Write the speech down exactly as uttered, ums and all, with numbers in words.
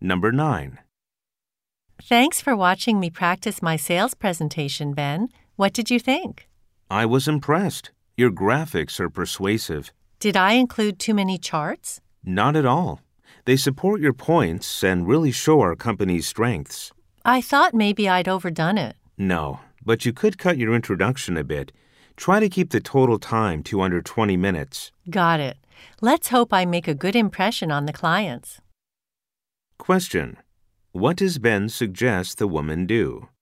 Number nine. Thanks for watching me practice my sales presentation, Ben. What did you think? I was impressed. Your graphics are persuasive. Did I include too many charts? Not at all. They support your points and really show our company's strengths. I thought maybe I'd overdone it. No, but you could cut your introduction a bit. Try to keep the total time to under twenty minutes. Got it. Let's hope I make a good impression on the clients. Question. What does Ben suggest the woman do?